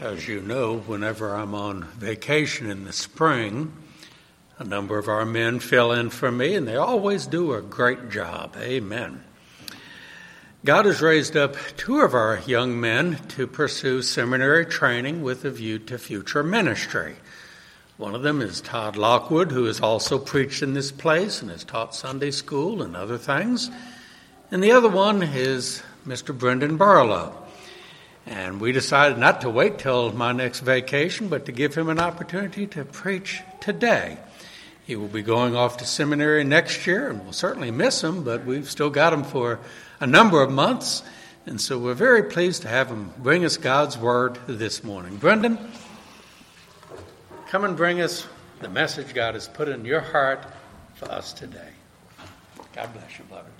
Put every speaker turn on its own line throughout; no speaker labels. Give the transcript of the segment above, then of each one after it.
As you know, whenever I'm on vacation in the spring, a number of our men fill in for me, and they always do a great job. Amen. God has raised up two of our young men to pursue seminary training with a view to future ministry. One of them is Todd Lockwood, who has also preached in this place and has taught Sunday school and other things. And the other one is Mr. Brendan Barlow. And we decided not to wait till my next vacation, but to give him an opportunity to preach today. He will be going off to seminary next year, and we'll certainly miss him, but we've still got him for a number of months. And so we're very pleased to have him bring us God's Word this morning. Brendan, come and bring us the message God has put in your heart for us today. God bless you, brother.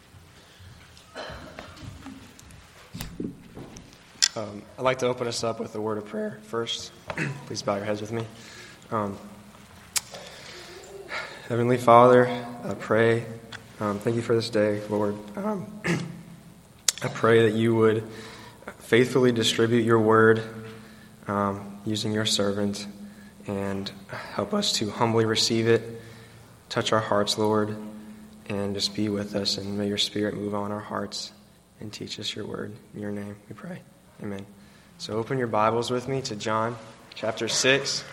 I'd like to open us up with a word of prayer first. Please bow your heads with me. Heavenly Father, I pray, thank you for this day, Lord. I pray that you would faithfully distribute your word using your servant and help us to humbly receive it, touch our hearts, Lord, and just be with us, and may your Spirit move on our hearts and teach us your word. In your name we pray. Amen. So open your Bibles with me to John chapter 6.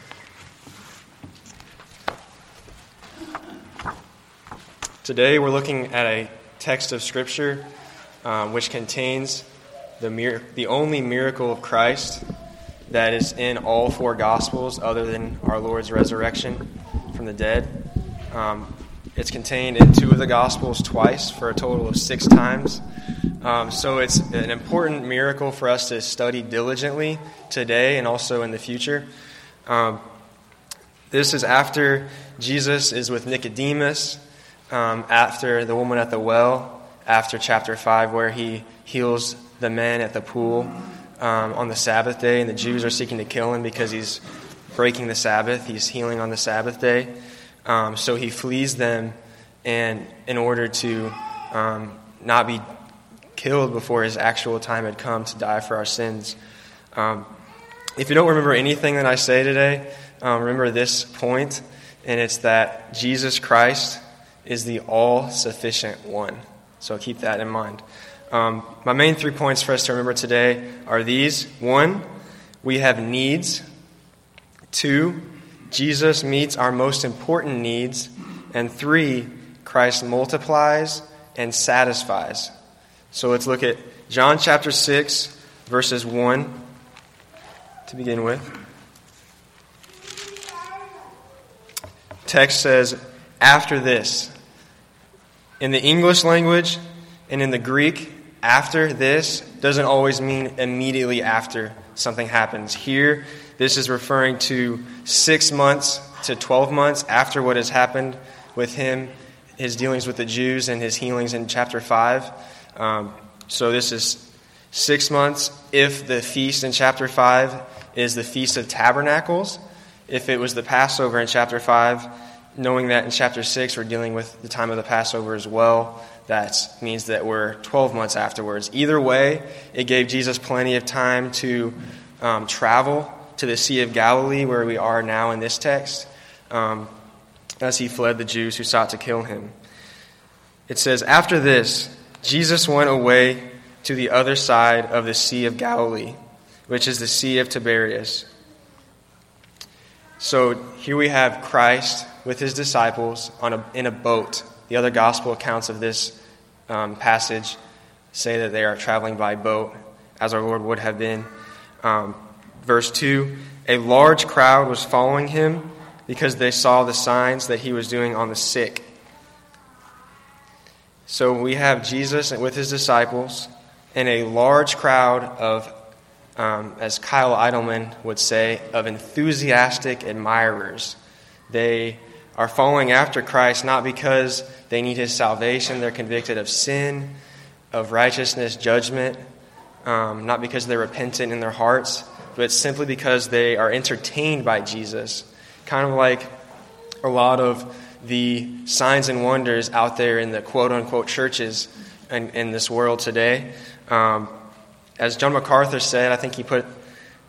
Today we're looking at a text of Scripture which contains the only miracle of Christ that is in all four Gospels other than our Lord's resurrection from the dead. It's contained in two of the Gospels twice for a total of 6 times. So it's an important miracle for us to study diligently today and also in the future. This is after Jesus is with Nicodemus, after the woman at the well, after chapter 5 where he heals the men at the pool on the Sabbath day, and the Jews are seeking to kill him because he's breaking the Sabbath. He's healing on the Sabbath day. So he flees them and in order to not be killed before his actual time had come to die for our sins. If you don't remember anything that I say today, remember this point, and it's that Jesus Christ is the all-sufficient one. So keep that in mind. My main 3 points for us to remember today are these. 1, we have needs. 2, Jesus meets our most important needs. And 3, Christ multiplies and satisfies. So let's look at John chapter 6, verses 1 to begin with. Text says, after this. In the English language and in the Greek, after this doesn't always mean immediately after something happens. Here, this is referring to 6 months to 12 months after what has happened with him, his dealings with the Jews and his healings in chapter 5. So this is 6 months if the feast in chapter 5 is the Feast of Tabernacles. If it was the Passover in chapter 5, knowing that in chapter 6 we're dealing with the time of the Passover as well, that means that we're 12 months afterwards. Either way, it gave Jesus plenty of time to travel to the Sea of Galilee, where we are now in this text, as he fled the Jews who sought to kill him. It says, after this, Jesus went away to the other side of the Sea of Galilee, which is the Sea of Tiberias. So here we have Christ with his disciples in a boat. The other gospel accounts of this passage say that they are traveling by boat, as our Lord would have been. Verse 2, a large crowd was following him because they saw the signs that he was doing on the sick. So we have Jesus with his disciples and a large crowd of, as Kyle Idleman would say, of enthusiastic admirers. They are following after Christ not because they need his salvation. They're convicted of sin, of righteousness, judgment, not because they're repentant in their hearts, but simply because they are entertained by Jesus. Kind of like a lot of the signs and wonders out there in the quote-unquote churches in this world today. As John MacArthur said, I think he put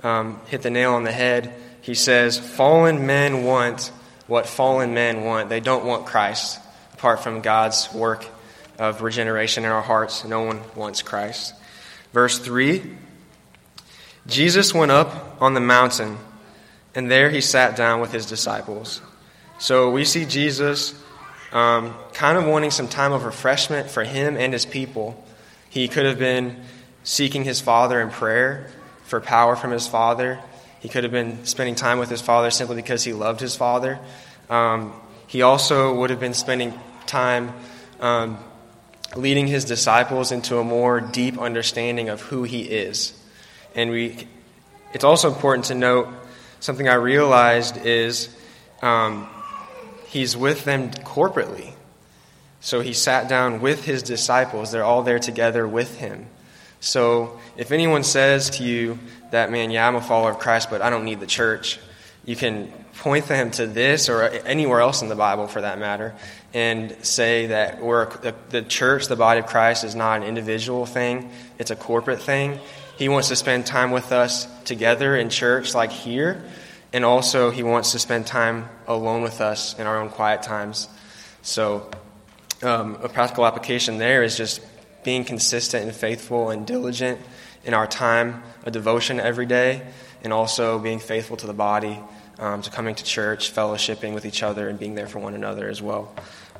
hit the nail on the head. He says, fallen men want what fallen men want. They don't want Christ. Apart from God's work of regeneration in our hearts, no one wants Christ. Verse 3, Jesus went up on the mountain, and there he sat down with his disciples. So we see Jesus kind of wanting some time of refreshment for him and his people. He could have been seeking his Father in prayer for power from his Father. He could have been spending time with his Father simply because he loved his Father. He also would have been spending time leading his disciples into a more deep understanding of who he is. And it's also important to note, something I realized is he's with them corporately. So he sat down with his disciples. They're all there together with him. So if anyone says to you that, man, yeah, I'm a follower of Christ, but I don't need the church, you can point them to this or anywhere else in the Bible for that matter and say that the church, the body of Christ, is not an individual thing. It's a corporate thing. He wants to spend time with us together in church like here, and also he wants to spend time alone with us in our own quiet times. So a practical application there is just being consistent and faithful and diligent in our time of devotion every day, and also being faithful to the body, to coming to church, fellowshipping with each other, and being there for one another as well.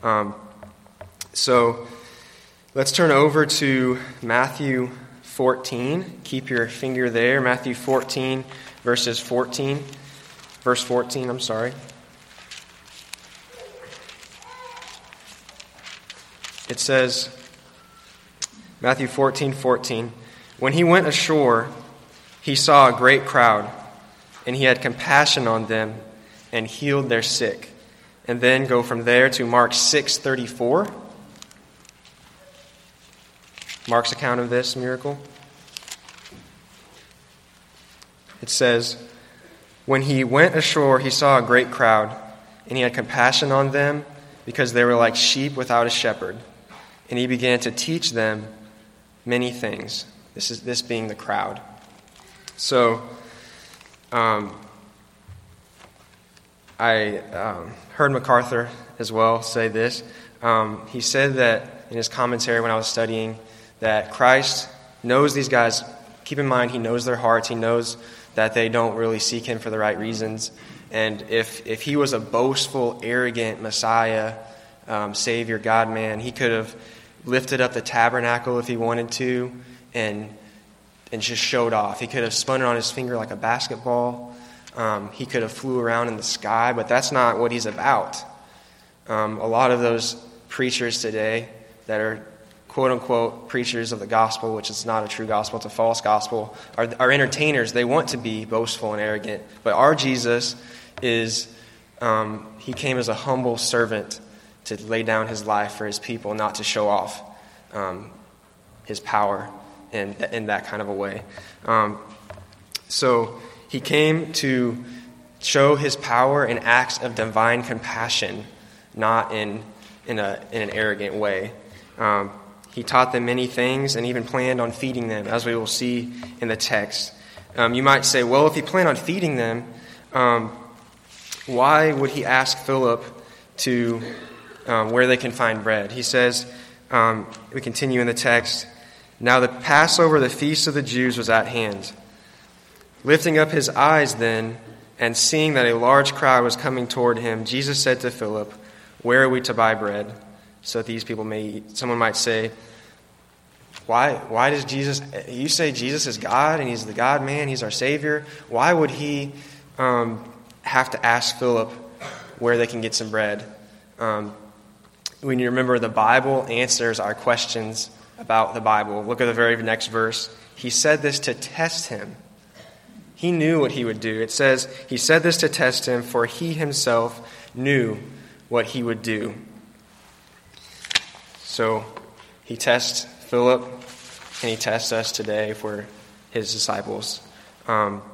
So let's turn over to Matthew 14. Keep your finger there. Matthew 14, verse 14. It says, Matthew 14:14, when he went ashore, he saw a great crowd, and he had compassion on them and healed their sick. And then go from there to Mark 6:34. Mark's account of this miracle. It says, when he went ashore, he saw a great crowd, and he had compassion on them because they were like sheep without a shepherd. And he began to teach them many things. This being the crowd. So, I heard MacArthur as well say this. He said that in his commentary when I was studying that Christ knows these guys. Keep in mind, he knows their hearts. He knows that they don't really seek him for the right reasons. And if he was a boastful, arrogant Messiah, Savior, God-man, he could have lifted up the tabernacle if he wanted to and just showed off. He could have spun it on his finger like a basketball. He could have flew around in the sky, but that's not what he's about. A lot of those preachers today that are quote-unquote preachers of the gospel, which is not a true gospel, it's a false gospel, are entertainers. They want to be boastful and arrogant. But our Jesus is, he came as a humble servant to lay down his life for his people, not to show off his power in that kind of a way. So he came to show his power in acts of divine compassion, not in an arrogant way. He taught them many things and even planned on feeding them, as we will see in the text. You might say, well, if he planned on feeding them, why would he ask Philip to where they can find bread? He says, we continue in the text, now the Passover, the feast of the Jews, was at hand. Lifting up his eyes then, and seeing that a large crowd was coming toward him, Jesus said to Philip, where are we to buy bread so that these people may eat? Someone might say, why does Jesus, you say Jesus is God and he's the God-man, he's our Savior. Why would he have to ask Philip where they can get some bread? When you remember, the Bible answers our questions about the Bible. Look at the very next verse. He said this to test him. He knew what he would do. It says, he said this to test him, for he himself knew what he would do. So he tests Philip, and he tests us today if we're his disciples. And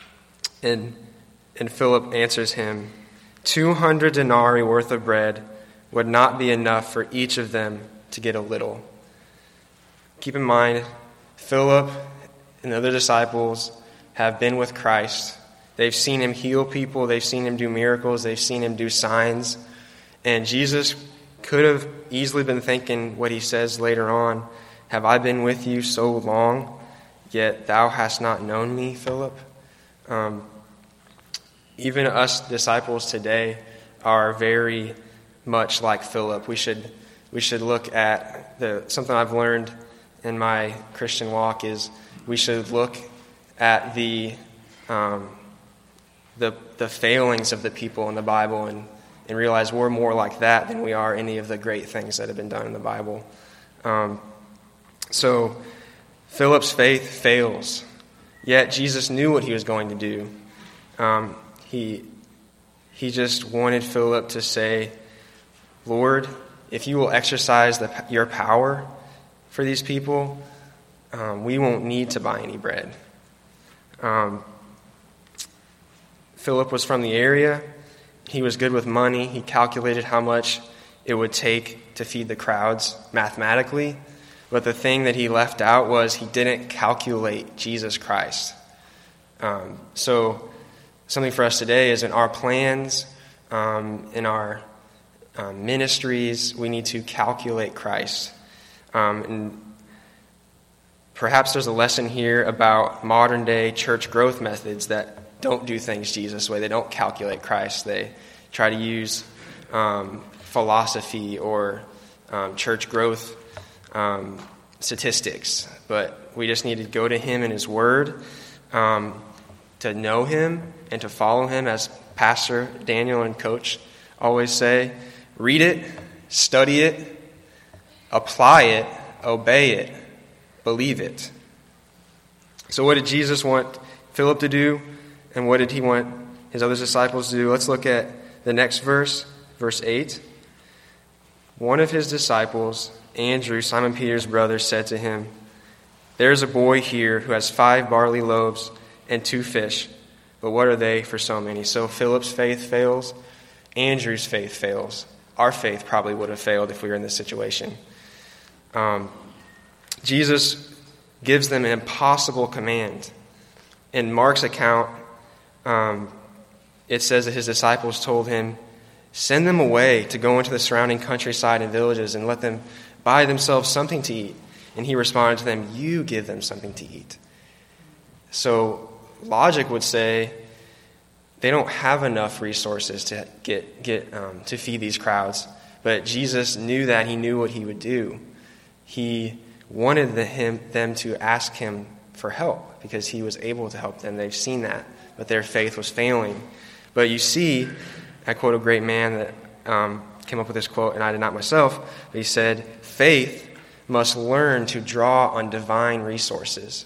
Philip answers him, 200 denarii worth of bread would not be enough for each of them to get a little. Keep in mind, Philip and the other disciples have been with Christ. They've seen him heal people. They've seen him do miracles. They've seen him do signs. And Jesus could have easily been thinking what he says later on, "Have I been with you so long, yet thou hast not known me, Philip?" Even us disciples today are very much like Philip. We should look at something I've learned in my Christian walk is we should look at the failings of the people in the Bible and realize we're more like that than we are any of the great things that have been done in the Bible. So Philip's faith fails, yet Jesus knew what he was going to do. He just wanted Philip to say, "Lord, if you will exercise your power for these people, we won't need to buy any bread." Philip was from the area. He was good with money. He calculated how much it would take to feed the crowds mathematically. But the thing that he left out was he didn't calculate Jesus Christ. So something for us today is in our plans, in our ministries, we need to calculate Christ. And perhaps there's a lesson here about modern day church growth methods that don't do things Jesus' way. They don't calculate Christ. They try to use philosophy or church growth statistics. But we just need to go to him and his word to know him and to follow him, as Pastor Daniel and Coach always say. Read it, study it, apply it, obey it, believe it. So what did Jesus want Philip to do? And what did he want his other disciples to do? Let's look at the next verse, verse 8. One of his disciples, Andrew, Simon Peter's brother, said to him, "There's a boy here who has 5 barley loaves and 2 fish, but what are they for so many?" So Philip's faith fails. Andrew's faith fails. Our faith probably would have failed if we were in this situation. Jesus gives them an impossible command. In Mark's account, it says that his disciples told him, "Send them away to go into the surrounding countryside and villages and let them buy themselves something to eat." And he responded to them, "You give them something to eat." So logic would say they don't have enough resources to get to feed these crowds. But Jesus knew that. He knew what he would do. He wanted them to ask him for help because he was able to help them. They've seen that, but their faith was failing. But you see, I quote a great man that came up with this quote, and I did not myself, but he said, "Faith must learn to draw on divine resources."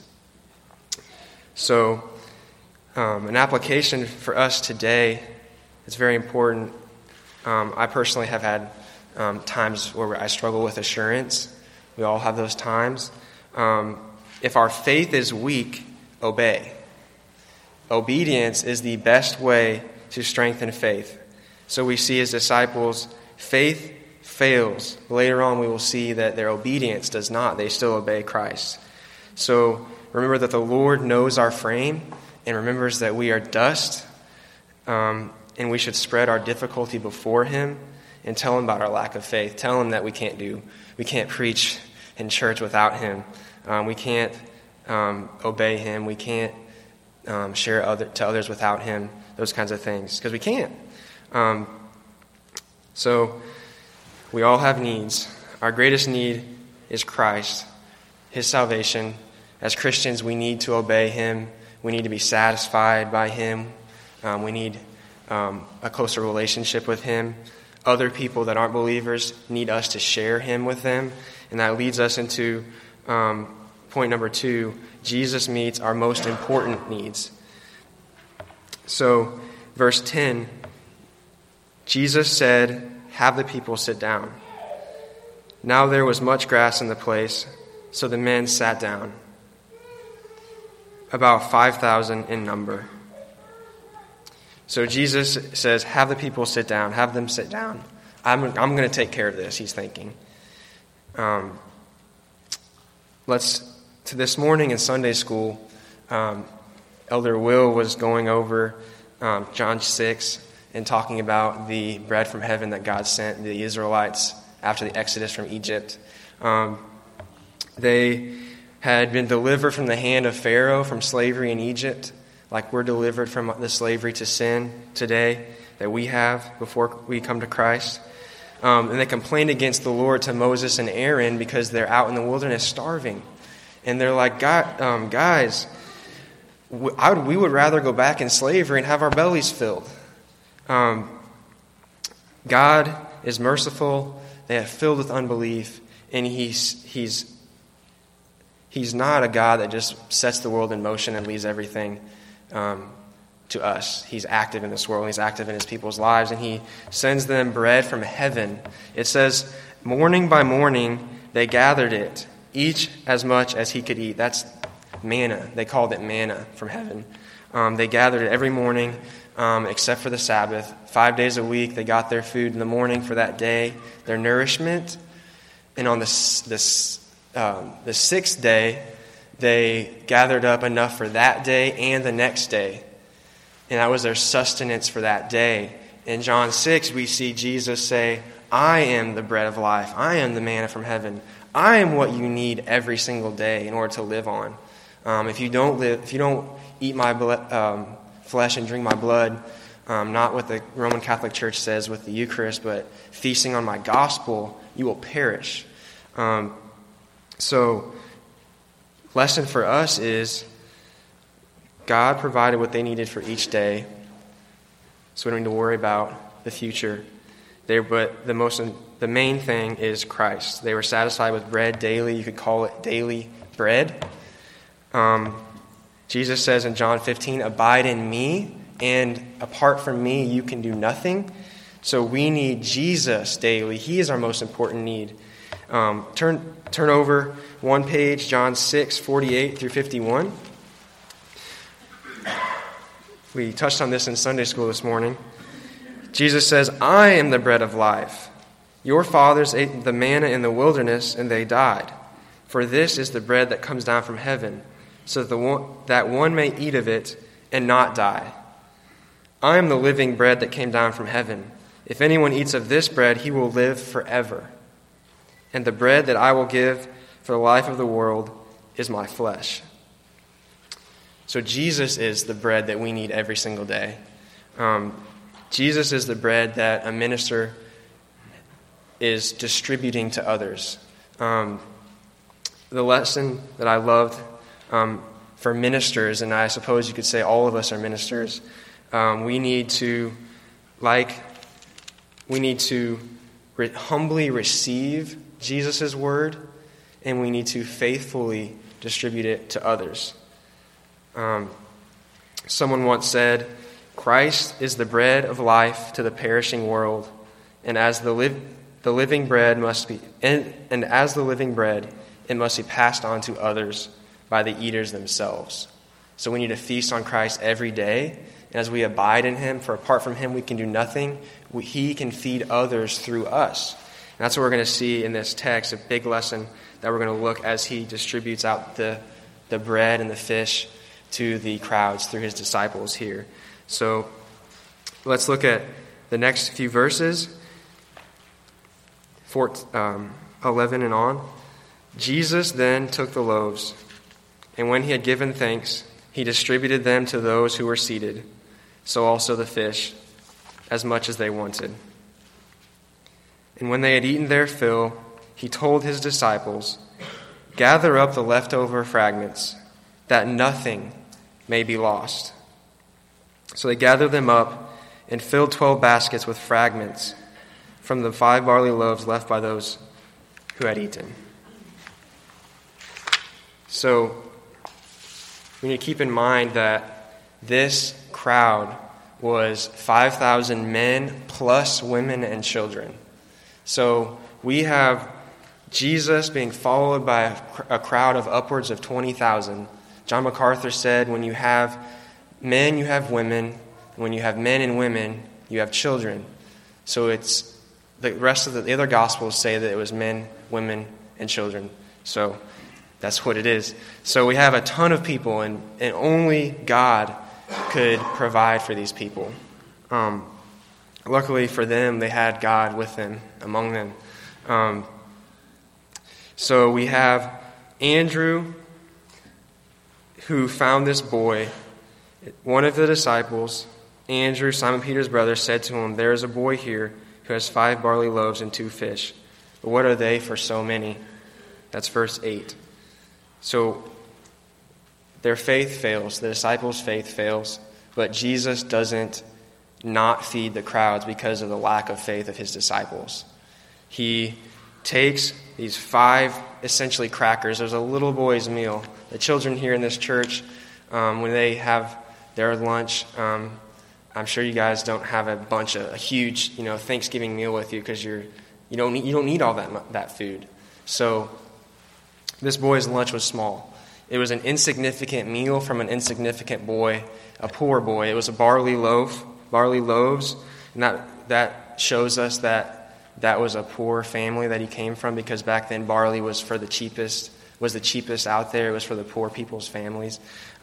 So an application for us today is very important. I personally have had times where I struggle with assurance. We all have those times. If our faith is weak, obey. Obedience is the best way to strengthen faith. So we see as disciples, faith fails. Later on we will see that their obedience does not. They still obey Christ. So remember that the Lord knows our frame and remembers that we are dust, and we should spread our difficulty before him and tell him about our lack of faith. Tell him that we can't preach in church without him. We can't obey him. We can't share to others without him. Those kinds of things, because we can't. So we all have needs. Our greatest need is Christ, his salvation. As Christians, we need to obey him. We need to be satisfied by him. We need a closer relationship with him. Other people that aren't believers need us to share him with them. And that leads us into point number 2. Jesus meets our most important needs. So, verse 10, Jesus said, "Have the people sit down." Now there was much grass in the place, so the men sat down, about 5,000 in number. So Jesus says, "Have the people sit down. Have them sit down. I'm going to take care of this," he's thinking. To this morning in Sunday school, Elder Will was going over John 6 and talking about the bread from heaven that God sent the Israelites after the Exodus from Egypt. They had been delivered from the hand of Pharaoh, from slavery in Egypt, like we're delivered from the slavery to sin today that we have before we come to Christ. And they complained against the Lord to Moses and Aaron because they're out in the wilderness starving. And they're like, guys, we would rather go back in slavery and have our bellies filled. God is merciful. They have filled with unbelief. And He's not a God that just sets the world in motion and leaves everything to us. He's active in this world. He's active in His people's lives. And He sends them bread from heaven. It says, morning by morning they gathered it, each as much as he could eat. That's manna. They called it manna from heaven. They gathered it every morning except for the Sabbath. 5 days a week they got their food in the morning for that day, their nourishment. And on the sixth day, they gathered up enough for that day and the next day. And that was their sustenance for that day. In John 6, we see Jesus say, I am the bread of life. I am the manna from heaven. I am what you need every single day in order to live on. If you don't eat my flesh and drink my blood, not what the Roman Catholic Church says with the Eucharist, but feasting on my gospel, you will perish. So, lesson for us is God provided what they needed for each day, so we don't need to worry about the future. But the main thing is Christ. They were satisfied with bread daily. You could call it daily bread. Jesus says in John 15, abide in me, and apart from me, you can do nothing. So we need Jesus daily. He is our most important need. Turn over one page, John 6, 48 through 51. We touched on this in Sunday school this morning. Jesus says, I am the bread of life. Your fathers ate the manna in the wilderness, and they died. For this is the bread that comes down from heaven, so that one may eat of it and not die. I am the living bread that came down from heaven. If anyone eats of this bread, he will live forever. And the bread that I will give for the life of the world is my flesh. So Jesus is the bread that we need every single day. Jesus is the bread that a minister is distributing to others. The lesson that I loved for ministers, and I suppose you could say all of us are ministers, we need to humbly receive Jesus' word, and we need to faithfully distribute it to others. Someone once said, Christ is the bread of life to the perishing world, and as the living bread must be, and as the living bread, it must be passed on to others by the eaters themselves. So we need to feast on Christ every day, and as we abide in Him, for apart from Him we can do nothing. He can feed others through us. And that's what we're going to see in this text, a big lesson that we're going to look as He distributes out the bread and the fish to the crowds through His disciples here. So let's look at the next few verses, 11 and on. Jesus then took the loaves, and when He had given thanks, He distributed them to those who were seated, so also the fish, as much as they wanted. And when they had eaten their fill, He told His disciples, gather up the leftover fragments, that nothing may be lost. So they gathered them up and filled 12 baskets with fragments from the 5 barley loaves left by those who had eaten. So we need to keep in mind that this crowd was 5,000 men plus women and children. So we have Jesus being followed by a crowd of upwards of 20,000. John MacArthur said, when you have men, you have women. When you have men and women, you have children. So it's the rest of the other Gospels say that it was men, women, and children. So That's what it is. So we have a ton of people, and only God could provide for these people. Luckily for them, they had God with them, among them. So we have Andrew, who found this boy. One of the disciples, Andrew, Simon Peter's brother, said to him, "There is a boy here who has 5 barley loaves and 2 fish. But what are they for so many?" That's verse 8. So their faith fails. The disciples' faith fails. But Jesus doesn't not feed the crowds because of the lack of faith of his disciples. He takes these 5 essentially crackers. There's a little boy's meal. The children here in this church, when they have their lunch, I'm sure you guys don't have a huge, Thanksgiving meal with you because you don't need all that food. So this boy's lunch was small. It was an insignificant meal from an insignificant boy, a poor boy. It was a barley loaves, and that shows us that was a poor family that he came from, because back then barley was the cheapest out there. It was for the poor people's families.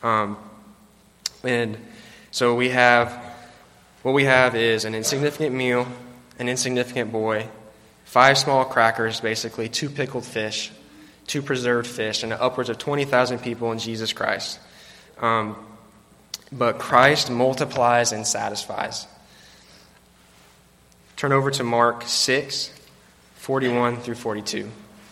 And so what we have is an insignificant meal, an insignificant boy, 5 small crackers, basically, 2 pickled fish, 2 preserved fish, and upwards of 20,000 people in Jesus Christ. But Christ multiplies and satisfies. Turn over to Mark 6, 41 through 42.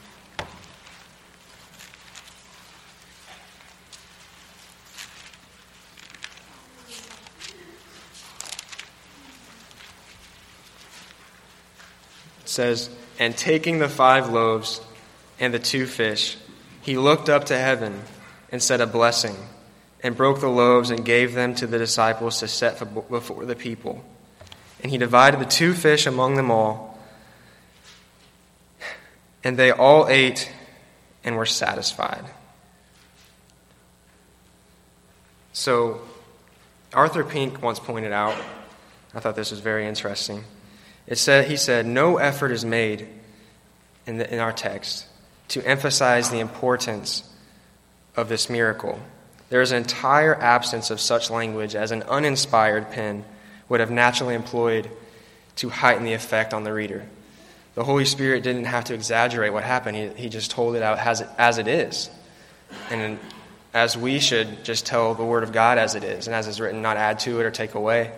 It says, "And taking the 5 loaves and the 2 fish, he looked up to heaven and said a blessing, and broke the loaves and gave them to the disciples to set before the people. And he divided the 2 fish among them all, and they all ate and were satisfied." So Arthur Pink once pointed out, I thought this was very interesting. He said, "No effort is made in our text to emphasize the importance of this miracle. There is an entire absence of such language as an uninspired pen would have naturally employed to heighten the effect on the reader. The Holy Spirit didn't have to exaggerate what happened. He just told it out as it is. And as we should just tell the Word of God as it is, and as it's written, not add to it or take away.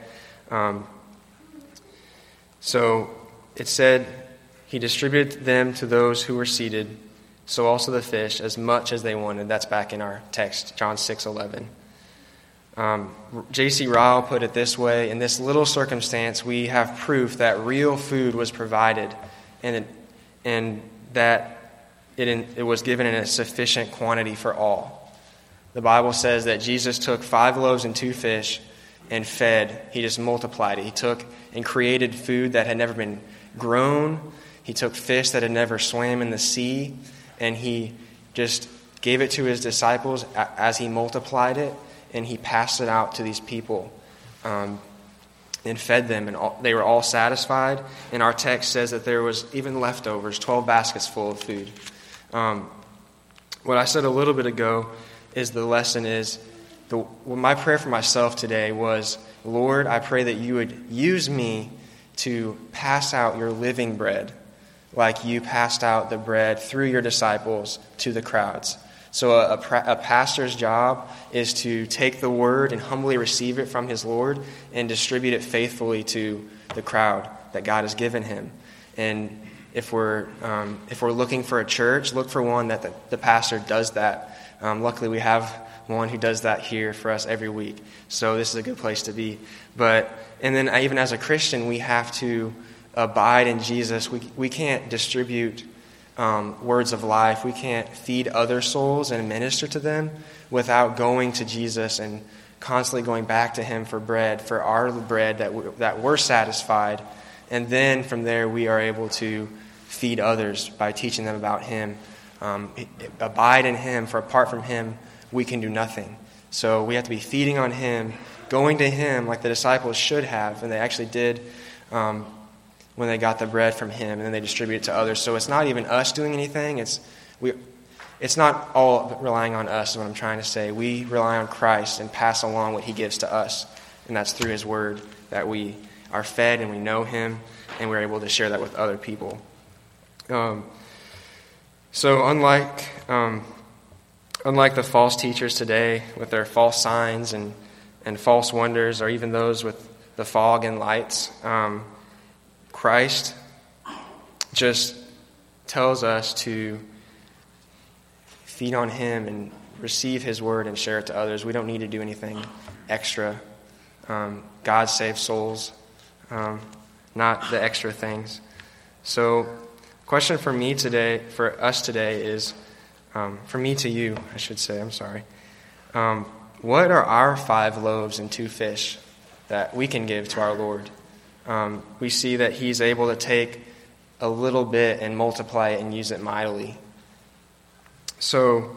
So it said, he distributed them to those who were seated, so also the fish, as much as they wanted. That's back in our text, John 6:11. J.C. Ryle put it this way: in this little circumstance, we have proof that real food was provided, and that it was given in a sufficient quantity for all. The Bible says that Jesus took 5 loaves and 2 fish and fed. He just multiplied it. He took and created food that had never been grown. He took fish that had never swam in the sea, and he just gave it to his disciples as he multiplied it, and he passed it out to these people and fed them, and they were all satisfied. And our text says that there was even leftovers, 12 baskets full of food. What I said a little bit ago is the lesson is, my prayer for myself today was, Lord, I pray that you would use me to pass out your living bread like you passed out the bread through your disciples to the crowds. So a pastor's job is to take the word and humbly receive it from his Lord and distribute it faithfully to the crowd that God has given him. And if we're looking for a church, look for one that the pastor does that. Luckily, we have one who does that here for us every week. So this is a good place to be. And then even as a Christian, we have to abide in Jesus. We can't distribute words of life. We can't feed other souls and minister to them without going to Jesus and constantly going back to him for bread, for our bread that we're satisfied. And then from there we are able to feed others by teaching them about him. Abide in him, for apart from him we can do nothing. So we have to be feeding on him, going to him like the disciples should have, and they actually did when they got the bread from him, and then they distributed it to others. So it's not even us doing anything. it's not all relying on us is what I'm trying to say. We rely on Christ and pass along what he gives to us. And that's through his word that we are fed and we know him and we're able to share that with other people. So unlike the false teachers today with their false signs and false wonders, or even those with the fog and lights, Christ just tells us to feed on him and receive his word and share it to others. We don't need to do anything extra. God saves souls, not the extra things. So, question for me today, for us today is, for me to you, I should say, I'm sorry. What are our 5 loaves and 2 fish that we can give to our Lord? We see that he's able to take a little bit and multiply it and use it mightily. So,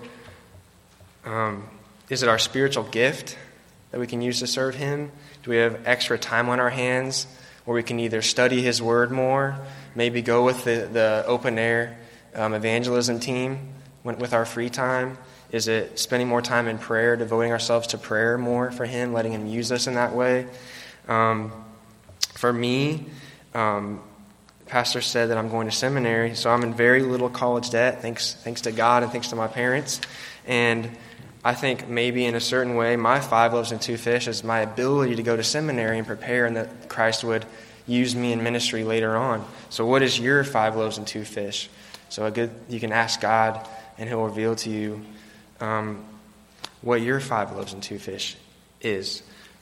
is it our spiritual gift that we can use to serve him? Do we have extra time on our hands where we can either study his word more, maybe go with the open air evangelism team with our free time? Is it spending more time in prayer, devoting ourselves to prayer more for him, letting him use us in that way? For me, Pastor said that I'm going to seminary, so I'm in very little college debt, thanks to God and thanks to my parents. And I think maybe in a certain way, my 5 loaves and 2 fish is my ability to go to seminary and prepare, and that Christ would use me in ministry later on. So what is your 5 loaves and 2 fish? So you can ask God, and he'll reveal to you what your 5 loaves and 2 fish is.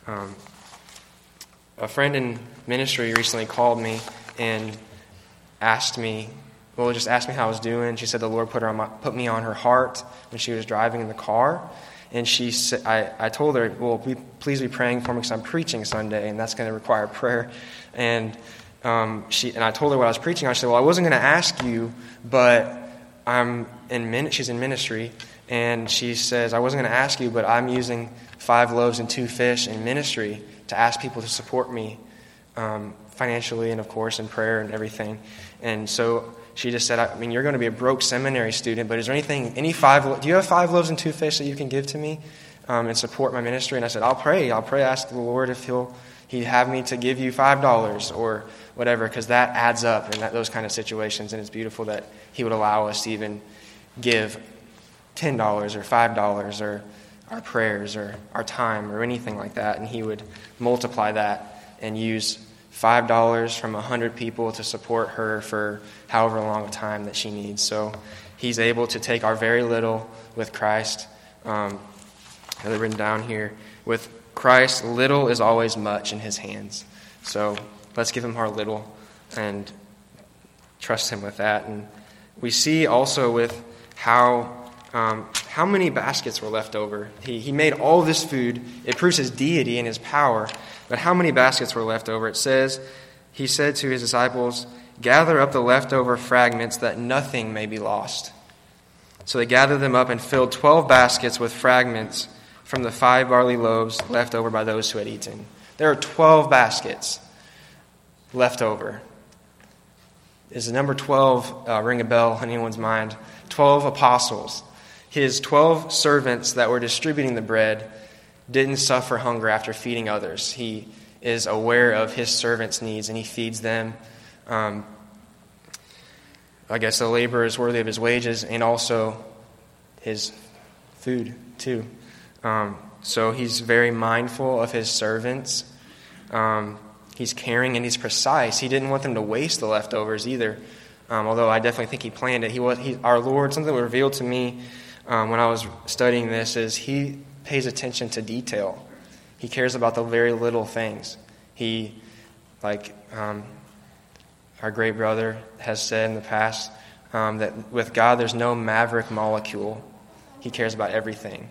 A friend in ministry recently called me and asked me how I was doing. She said the Lord put me on her heart when she was driving in the car. And she said, I told her, well, please be praying for me because I'm preaching Sunday, and that's going to require prayer. And I told her what I was preaching. I said, well, I wasn't going to ask you, but she's in ministry. And she says, I wasn't going to ask you, but I'm using 5 loaves and 2 fish in ministry to ask people to support me financially and, of course, in prayer and everything. And so she just said, I mean, you're going to be a broke seminary student, but is there do you have 5 loaves and 2 fish that you can give to me and support my ministry? And I said, I'll pray, ask the Lord if he'd have me to give you $5 or whatever, because that adds up in those kind of situations. And it's beautiful that he would allow us to even give $10 or $5 or our prayers or our time or anything like that. And he would multiply that and use $5 from 100 people to support her for however long a time that she needs. So he's able to take our very little with Christ. I have it written down here. With Christ, little is always much in his hands. So let's give him our little and trust him with that. And we see also with how many baskets were left over. He made all this food. It proves his deity and his power. But how many baskets were left over? It says, he said to his disciples, gather up the leftover fragments that nothing may be lost. So they gathered them up and filled 12 baskets with fragments from the 5 barley loaves left over by those who had eaten. There are 12 baskets left over. Is the number 12 ring a bell in anyone's mind? 12 apostles. His 12 servants that were distributing the bread didn't suffer hunger after feeding others. He is aware of his servants' needs, and he feeds them. I guess the laborer is worthy of his wages and also his food, too. So he's very mindful of his servants. He's caring and he's precise. He didn't want them to waste the leftovers either, although I definitely think he planned it. Our Lord, something that was revealed to me when I was studying this is he pays attention to detail. He cares about the very little things. He, like our great brother has said in the past, that with God there's no maverick molecule. He cares about everything.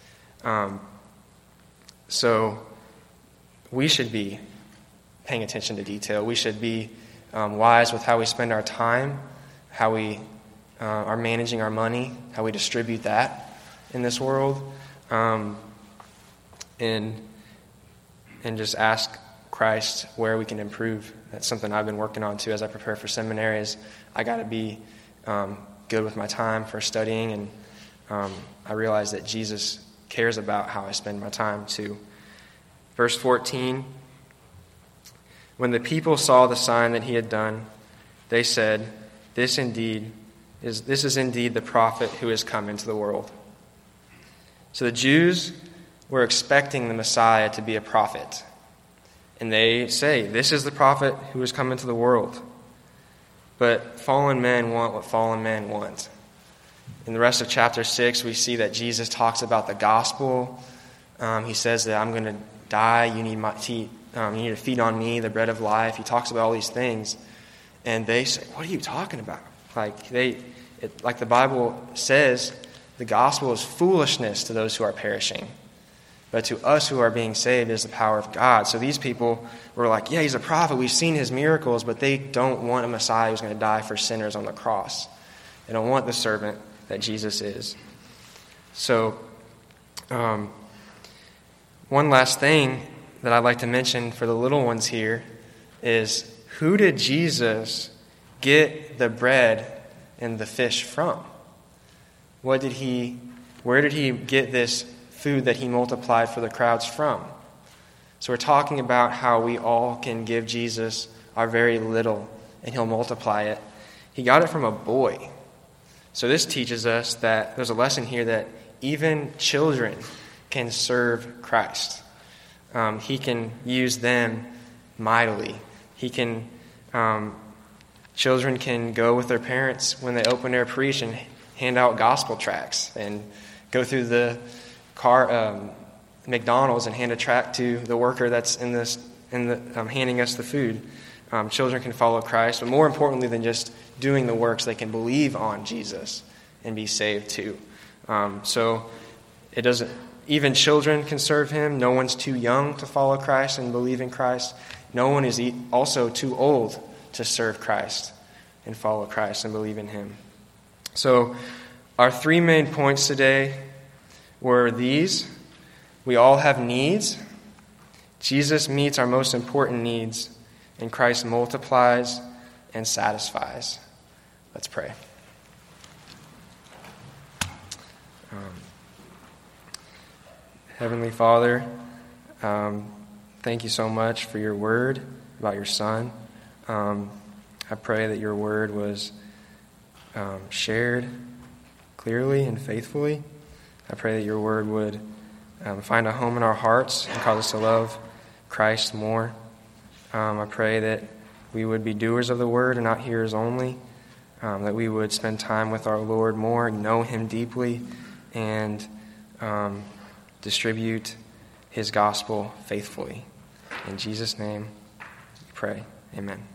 So we should be paying attention to detail. We should be wise with how we spend our time, how we are managing our money, how we distribute that in this world. And just ask Christ where we can improve. That's something I've been working on too as I prepare for seminary. Is I got to be good with my time for studying I realize that Jesus cares about how I spend my time too. Verse 14, when the people saw the sign that he had done, they said, This is indeed the prophet who has come into the world. So the Jews were expecting the Messiah to be a prophet. And they say, this is the prophet who has come into the world. But fallen men want what fallen men want. In the rest of chapter 6, we see that Jesus talks about the gospel. He says that I'm going to die. You need to feed on me, the bread of life. He talks about all these things. And they say, what are you talking about? Like the Bible says, the gospel is foolishness to those who are perishing. But to us who are being saved is the power of God. So these people were like, yeah, he's a prophet. We've seen his miracles, but they don't want a Messiah who's going to die for sinners on the cross. They don't want the servant that Jesus is. So one last thing that I'd like to mention for the little ones here is, who did Jesus get the bread and the fish from? Where did he get this food that he multiplied for the crowds from? So we're talking about how we all can give Jesus our very little and he'll multiply it. He got it from a boy. So this teaches us that there's a lesson here that even children can serve Christ. He can use them mightily. Children can go with their parents when they open their preach and hand out gospel tracts, and go through the McDonald's and hand a tract to the worker that's handing us the food. Children can follow Christ, but more importantly than just doing the works, they can believe on Jesus and be saved too. So it doesn't. Even children can serve him. No one's too young to follow Christ and believe in Christ. No one is also too old to serve Christ and follow Christ and believe in him. So our three main points today were these. We all have needs. Jesus meets our most important needs, and Christ multiplies and satisfies. Let's pray. Heavenly Father, thank you so much for your word about your Son. I pray that your word was shared clearly and faithfully. I pray that your word would find a home in our hearts and cause us to love Christ more. I pray that we would be doers of the word and not hearers only, that we would spend time with our Lord more, know him deeply, and distribute his gospel faithfully. In Jesus' name we pray. Amen.